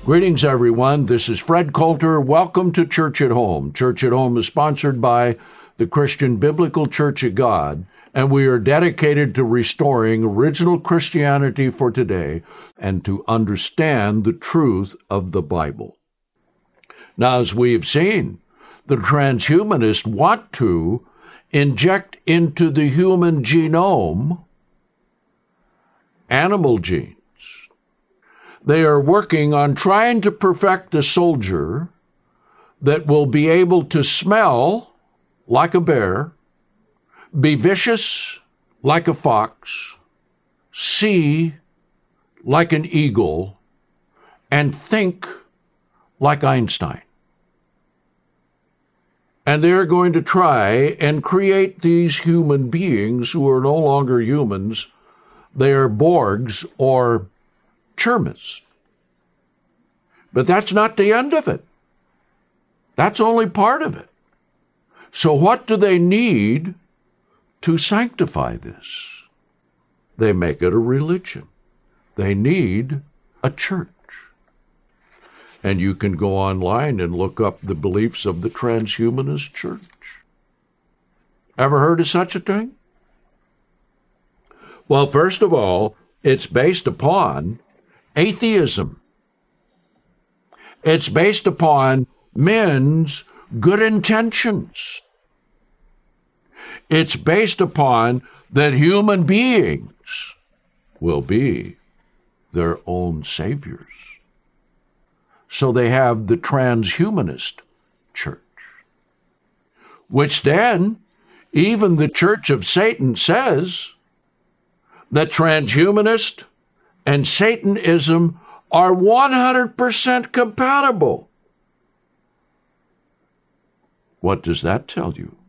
Greetings, everyone. This is Fred Coulter. Welcome to Church at Home. Church at Home is sponsored by the Christian Biblical Church of God, and we are dedicated to restoring original Christianity for today and to understand the truth of the Bible. Now, as we have seen, the transhumanists want to inject into the human genome animal genes. They are working on trying to perfect a soldier that will be able to smell like a bear, be vicious like a fox, see like an eagle, and think like Einstein. And they're going to try and create these human beings who are no longer humans. They are Borgs or Chermis. But that's not the end of it. That's only part of it. So what do they need to sanctify this? They make it a religion. They need a church. And you can go online and look up the beliefs of the transhumanist church. Ever heard of such a thing? Well, first of all, it's based upon atheism. It's based upon men's good intentions. It's based upon that human beings will be their own saviors. So they have the transhumanist church, which then even the Church of Satan says that transhumanist and Satanism are 100% compatible. What does that tell you?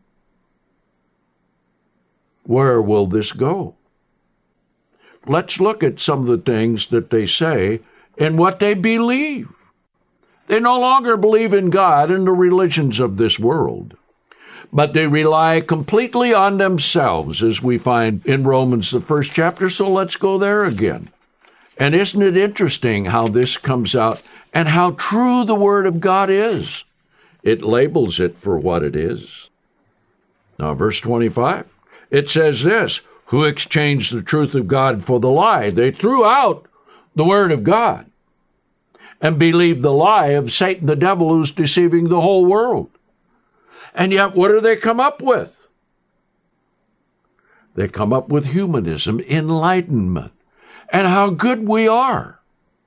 Where will this go? Let's look at some of the things that they say and what they believe. They no longer believe in God and the religions of this world, but they rely completely on themselves, as we find in Romans, the first chapter, so let's go there again. And isn't it interesting how this comes out and how true the Word of God is? It labels it for what it is. Now, verse 25, it says this, who exchanged the truth of God for the lie? They threw out the Word of God and believed the lie of Satan, the devil, who's deceiving the whole world. And yet, what do they come up with? They come up with humanism, enlightenment, and how good we are.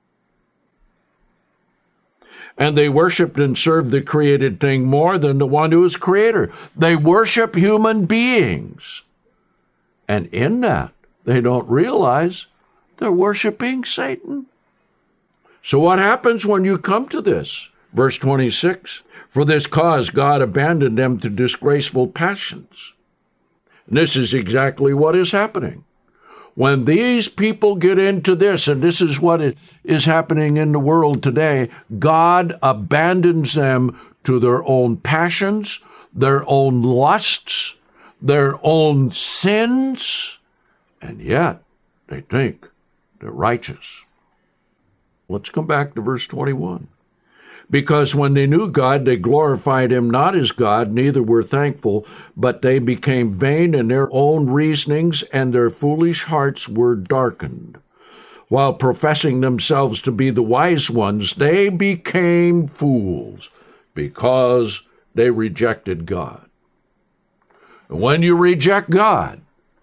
And they worshiped and served the created thing more than the one who is creator. They worship human beings. And in that, they don't realize they're worshiping Satan. So what happens when you come to this? Verse 26, for this cause God abandoned them to disgraceful passions. And this is exactly what is happening. When these people get into this, and this is what is happening in the world today, God abandons them to their own passions, their own lusts, their own sins, and yet they think they're righteous. Let's come back to verse 21. Because when they knew God, they glorified him not as God, neither were thankful, but they became vain in their own reasonings, and their foolish hearts were darkened. While professing themselves to be the wise ones, they became fools, because they rejected God. And when you reject God,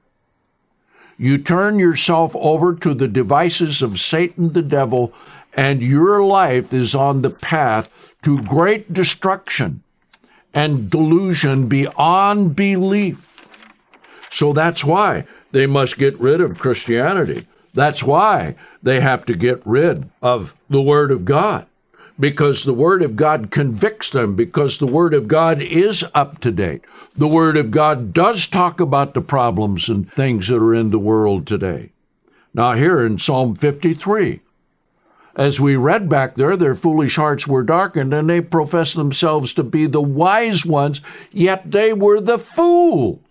you turn yourself over to the devices of Satan the devil, and your life is on the path to great destruction and delusion beyond belief. So that's why they must get rid of Christianity. That's why they have to get rid of the Word of God, because the Word of God convicts them, because the Word of God is up to date. The Word of God does talk about the problems and things that are in the world today. Now here in Psalm 53, as we read back there, their foolish hearts were darkened, and they professed themselves to be the wise ones, yet they were the fools.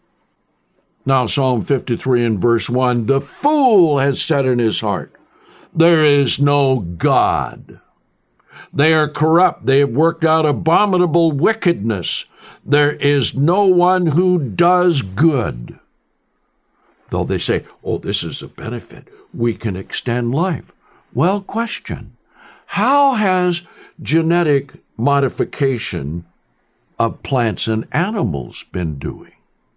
Now, Psalm 53 and verse 1, the fool has said in his heart, There is no God. They are corrupt. They have worked out abominable wickedness. There is no one who does good. Though they say, oh, this is a benefit. We can extend life. Well, question. How has genetic modification of plants and animals been doing?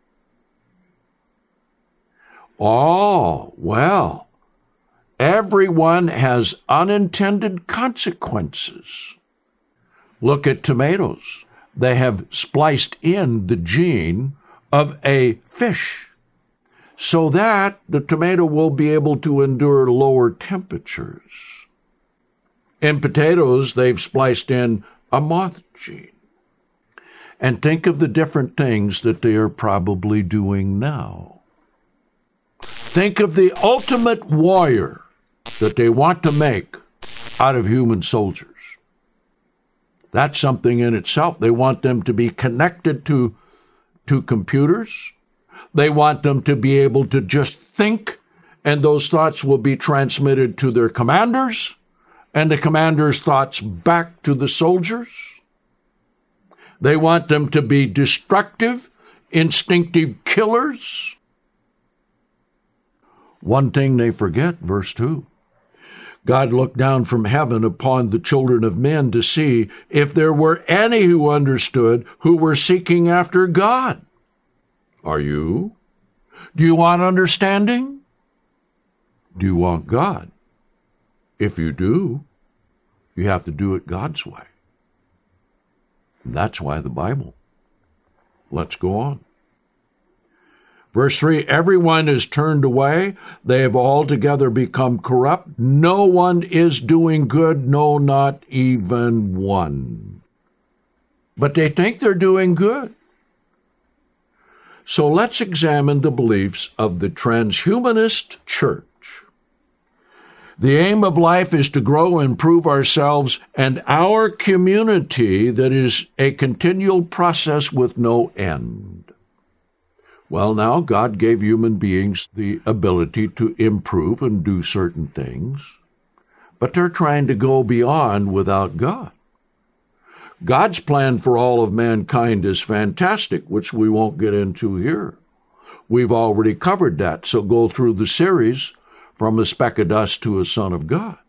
Oh, well, everyone has unintended consequences. Look at tomatoes. They have spliced in the gene of a fish so that the tomato will be able to endure lower temperatures. In potatoes, they've spliced in a moth gene. And think of the different things that they are probably doing now. Think of the ultimate warrior that they want to make out of human soldiers. That's something in itself. They want them to be connected to computers. They want them to be able to just think, and those thoughts will be transmitted to their commanders, and the commanders' thoughts back to the soldiers. They want them to be destructive, instinctive killers. One thing they forget, verse 2. God looked down from heaven upon the children of men to see if there were any who understood, who were seeking after God. Are you? Do you want understanding? Do you want God? If you do, you have to do it God's way. And that's why the Bible. Let's go on. Verse 3, everyone is turned away. They have altogether become corrupt. No one is doing good, no, not even one. But they think they're doing good. So let's examine the beliefs of the transhumanist church. The aim of life is to grow and improve ourselves and our community that is a continual process with no end. Well, now, God gave human beings the ability to improve and do certain things, but they're trying to go beyond without God. God's plan for all of mankind is fantastic, which we won't get into here. We've already covered that, so go through the series, From a Speck of Dust to a Son of God.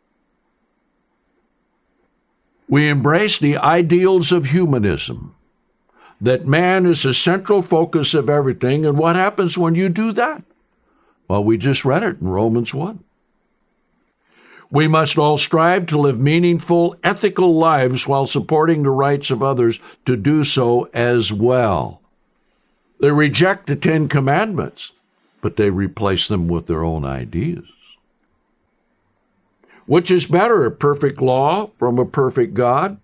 We embrace the ideals of humanism, that man is the central focus of everything, and what happens when you do that? Well, we just read it in Romans 1. We must all strive to live meaningful, ethical lives while supporting the rights of others to do so as well. They reject the Ten Commandments, but they replace them with their own ideas. Which is better, a perfect law from a perfect God?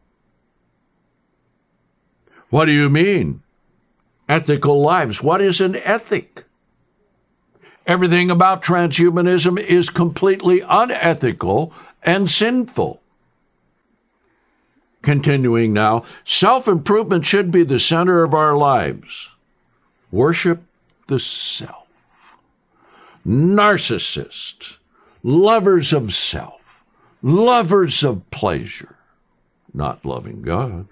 What do you mean? Ethical lives. What is an ethic? Everything about transhumanism is completely unethical and sinful. Continuing now, self-improvement should be the center of our lives. Worship the self. Narcissists, lovers of self, lovers of pleasure, not loving God.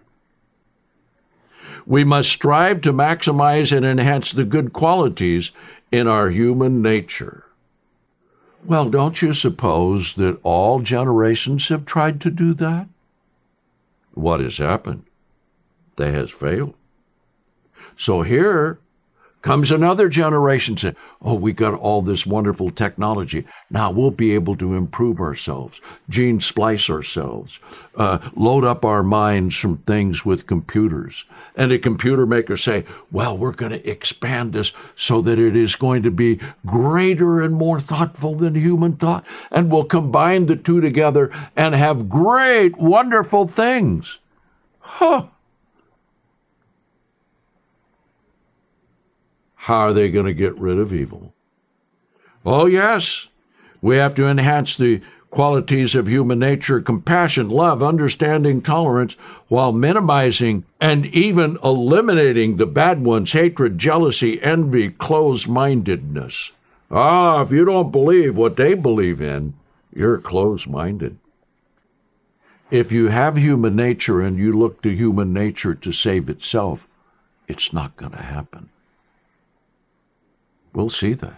We must strive to maximize and enhance the good qualities in our human nature. Well, don't you suppose that all generations have tried to do that? What has happened? They has failed. So here comes another generation saying, oh, we got all this wonderful technology. Now we'll be able to improve ourselves, gene splice ourselves, load up our minds from things with computers. And the computer makers say, well, we're going to expand this so that it is going to be greater and more thoughtful than human thought. And we'll combine the two together and have great, wonderful things. Huh. How are they going to get rid of evil? Oh, yes, we have to enhance the qualities of human nature, compassion, love, understanding, tolerance, while minimizing and even eliminating the bad ones, hatred, jealousy, envy, closed-mindedness. If you don't believe what they believe in, You're closed-minded. If you have human nature and you look to human nature to save itself, it's not going to happen. We'll see that.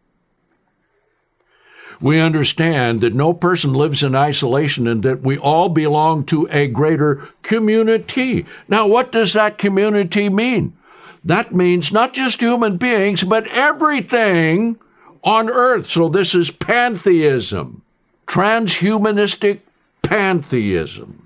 We understand that no person lives in isolation and that we all belong to a greater community. Now, what does that community mean? That means not just human beings, but everything on earth. So this is pantheism, transhumanistic pantheism.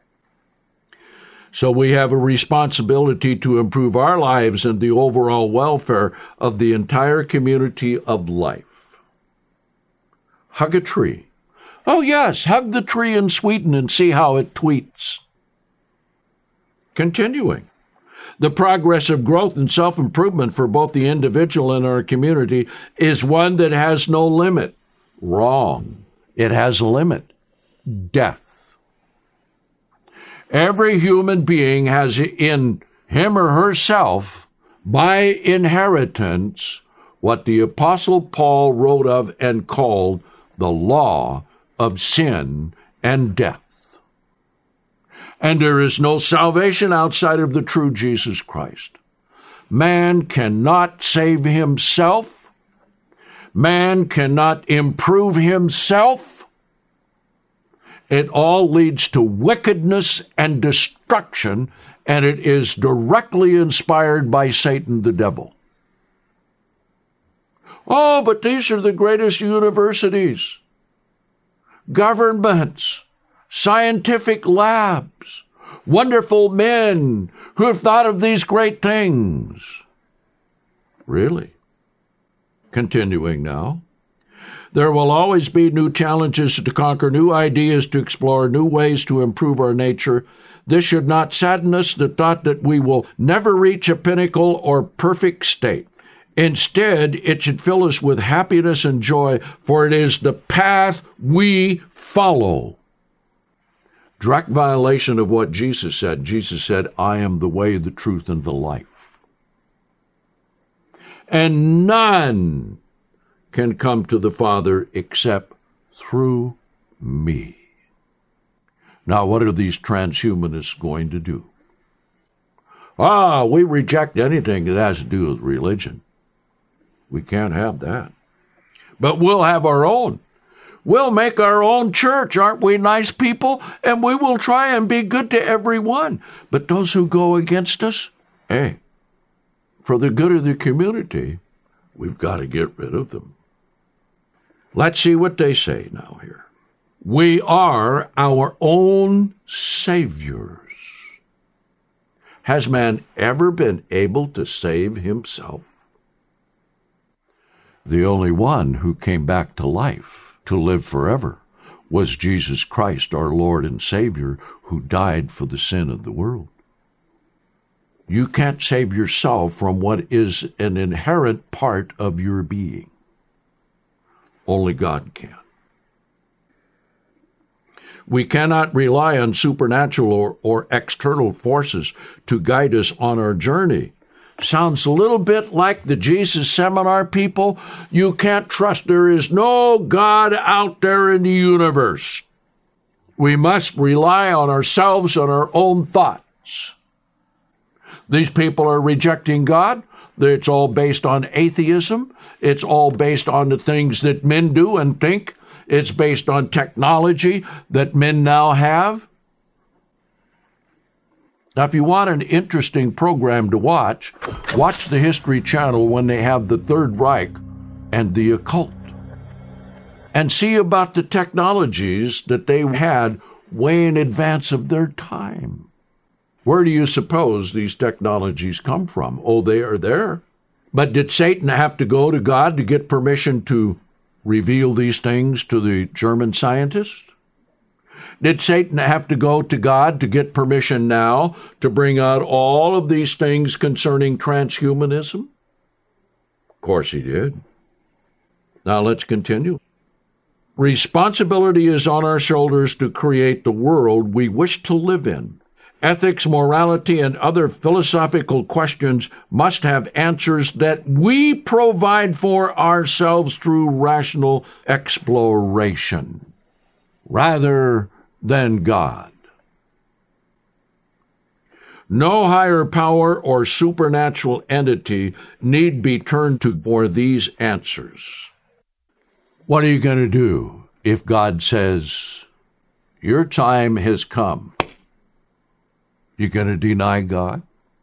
So we have a responsibility to improve our lives and the overall welfare of the entire community of life. Hug a tree. Oh, yes, hug the tree in Sweden and see how it tweets. Continuing. The progress of growth and self-improvement for both the individual and our community is one that has no limit. Wrong. It has a limit. Death. Every human being has in him or herself, by inheritance, what the Apostle Paul wrote of and called the law of sin and death. And there is no salvation outside of the true Jesus Christ. Man cannot save himself. Man cannot improve himself. It all leads to wickedness and destruction, and it is directly inspired by Satan the devil. Oh, but these are the greatest universities, governments, scientific labs, wonderful men who have thought of these great things. Really? Continuing now. There will always be new challenges to conquer, new ideas to explore, new ways to improve our nature. This should not sadden us, the thought that we will never reach a pinnacle or perfect state. Instead, it should fill us with happiness and joy, for it is the path we follow. Direct violation of what Jesus said. Jesus said, I am the way, the truth, and the life. And none can come to the Father except through me. Now, what are these transhumanists going to do? We reject anything that has to do with religion. We can't have that. But we'll have our own. We'll make our own church. Aren't we nice people? And we will try and be good to everyone. But those who go against us, for the good of the community, we've got to get rid of them. Let's see what they say now here. We are our own saviors. Has man ever been able to save himself? The only one who came back to life, to live forever, was Jesus Christ, our Lord and Savior, who died for the sin of the world. You can't save yourself from what is an inherent part of your being. Only God can. We cannot rely on supernatural or external forces to guide us on our journey. Sounds a little bit like the Jesus Seminar people. You can't trust. There is no God out there in the universe. We must rely on ourselves and our own thoughts. These people are rejecting God. It's all based on atheism. It's all based on the things that men do and think. It's based on technology that men now have. Now, if you want an interesting program to watch the History Channel when they have the Third Reich and the occult. And see about the technologies that they had way in advance of their time. Where do you suppose these technologies come from? Oh, they are there. But did Satan have to go to God to get permission to reveal these things to the German scientists? Did Satan have to go to God to get permission now to bring out all of these things concerning transhumanism? Of course he did. Now let's continue. Responsibility is on our shoulders to create the world we wish to live in. Ethics, morality, and other philosophical questions must have answers that we provide for ourselves through rational exploration. rather than God. No higher power or supernatural entity need be turned to for these answers. What are you going to do if God says, your time has come? You going to deny God?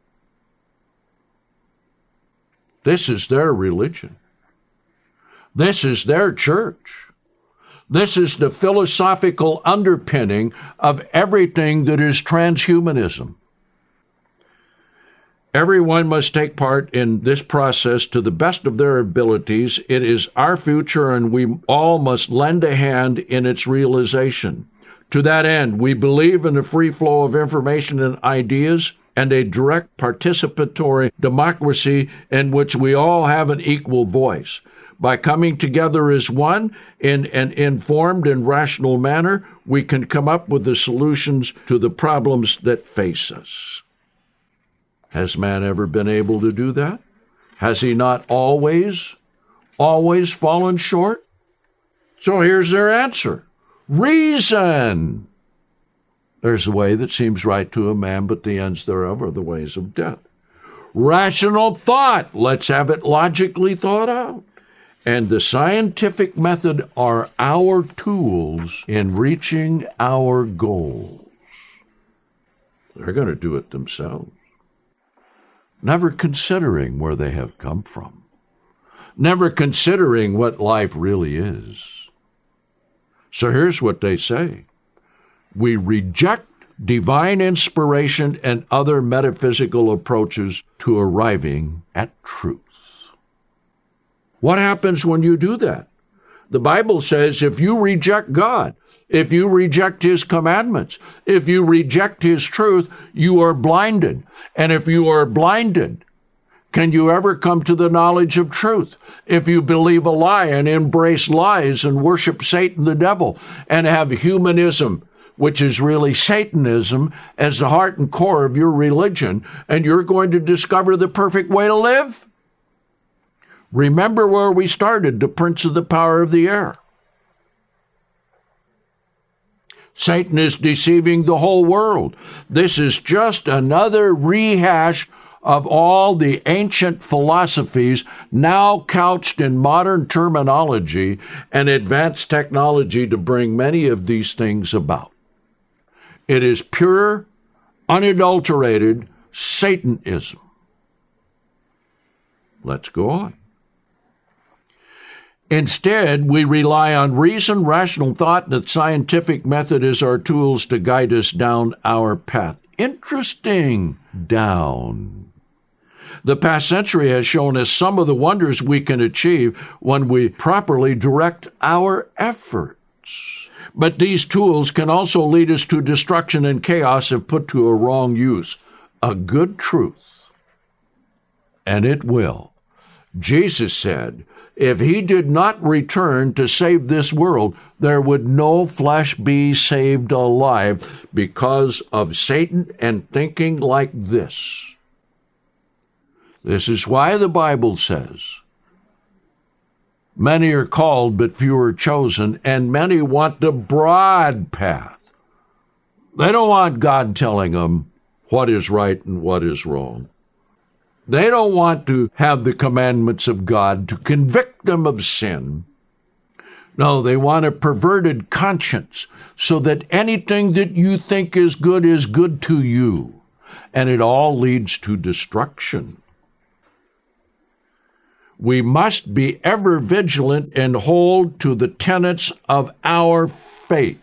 This is their religion. This is their church. This is the philosophical underpinning of everything that is transhumanism. Everyone must take part in this process to the best of their abilities. It is our future, and we all must lend a hand in its realization. To that end, we believe in the free flow of information and ideas and a direct participatory democracy in which we all have an equal voice. By coming together as one in an informed and rational manner, we can come up with the solutions to the problems that face us. Has man ever been able to do that? Has he not always fallen short? So here's their answer. Reason. There's a way that seems right to a man, but the ends thereof are the ways of death. Rational thought. Let's have it logically thought out. And the scientific method are our tools in reaching our goals. They're going to do it themselves, never considering where they have come from, never considering what life really is. So here's what they say. We reject divine inspiration and other metaphysical approaches to arriving at truth. What happens when you do that? The Bible says if you reject God, if you reject His commandments, if you reject His truth, you are blinded. And if you are blinded, can you ever come to the knowledge of truth? If you believe a lie and embrace lies and worship Satan the devil and have humanism, which is really Satanism, as the heart and core of your religion, and you're going to discover the perfect way to live? Remember where we started, the prince of the power of the air. Satan is deceiving the whole world. This is just another rehash of all the ancient philosophies now couched in modern terminology and advanced technology to bring many of these things about. It is pure, unadulterated Satanism. Let's go on. Instead, we rely on reason, rational thought, and the scientific method as our tools to guide us down our path. Interesting. Down. The past century has shown us some of the wonders we can achieve when we properly direct our efforts. But these tools can also lead us to destruction and chaos if put to a wrong use. A good truth, and it will. Jesus said, if He did not return to save this world, there would no flesh be saved alive because of Satan and thinking like this. This is why the Bible says, many are called, but few are chosen, and many want the broad path. They don't want God telling them what is right and what is wrong. They don't want to have the commandments of God to convict them of sin. No, they want a perverted conscience so that anything that you think is good to you. And it all leads to destruction. We must be ever vigilant and hold to the tenets of our faith.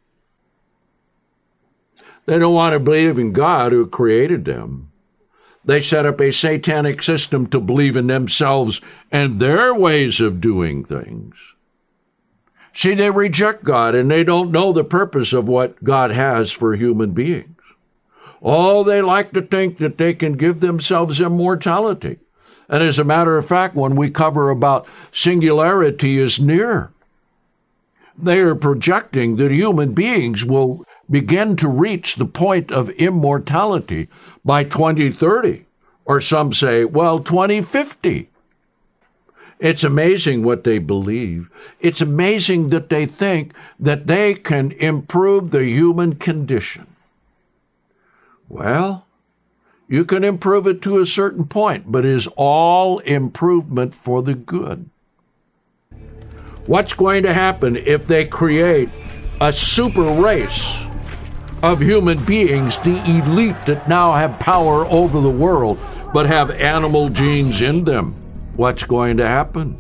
They don't want to believe in God who created them. They set up a satanic system to believe in themselves and their ways of doing things. See, they reject God, and they don't know the purpose of what God has for human beings. Oh, they like to think that they can give themselves immortality. And as a matter of fact, when we cover about singularity is near, they are projecting that human beings will begin to reach the point of immortality by 2030, or some say, 2050. It's amazing what they believe. It's amazing that they think that they can improve the human condition. Well, you can improve it to a certain point, but is all improvement for the good? What's going to happen if they create a super race of human beings, the elite that now have power over the world, but have animal genes in them? What's going to happen?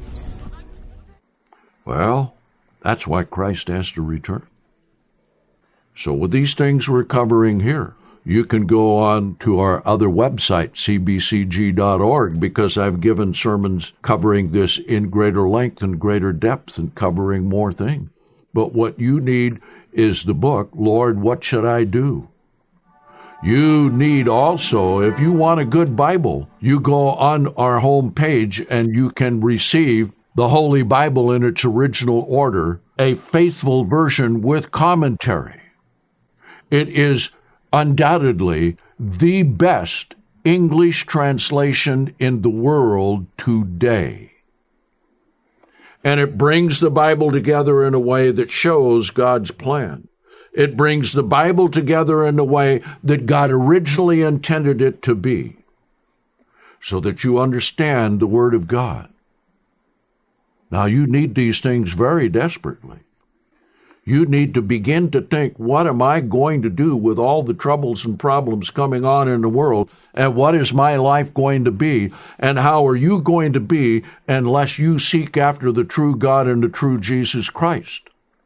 Well, that's why Christ has to return. So with these things we're covering here, you can go on to our other website, cbcg.org, because I've given sermons covering this in greater length and greater depth and covering more things. But what you need is the book, Lord, What Should I Do? You need also, if you want a good Bible, you go on our home page and you can receive the Holy Bible in its original order, a faithful version with commentary. It is undoubtedly the best English translation in the world today. And it brings the Bible together in a way that shows God's plan. It brings the Bible together in the way that God originally intended it to be, so that you understand the Word of God. Now, you need these things very desperately. You need to begin to think, what am I going to do with all the troubles and problems coming on in the world? And what is my life going to be? And how are you going to be unless you seek after the true God and the true Jesus Christ?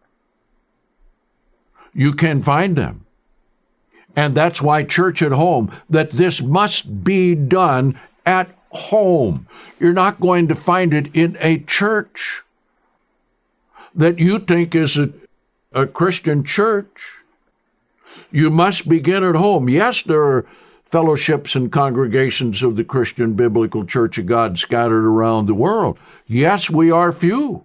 You can find them. And that's why Church at Home, that this must be done at home. You're not going to find it in a church that you think is a Christian church. You must begin at home. Yes, there are fellowships and congregations of the Christian Biblical Church of God scattered around the world. Yes, we are few.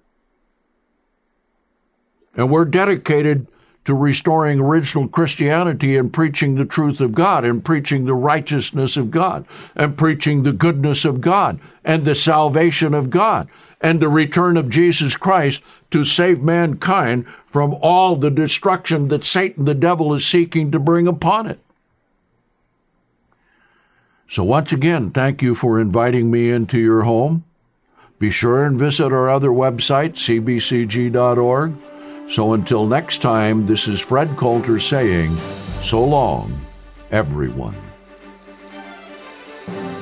And we're dedicated to restoring original Christianity and preaching the truth of God and preaching the righteousness of God and preaching the goodness of God and the salvation of God and the return of Jesus Christ to save mankind from all the destruction that Satan, the devil, is seeking to bring upon it. So once again, thank you for inviting me into your home. Be sure and visit our other website, cbcg.org. So until next time, this is Fred Coulter saying, so long, everyone.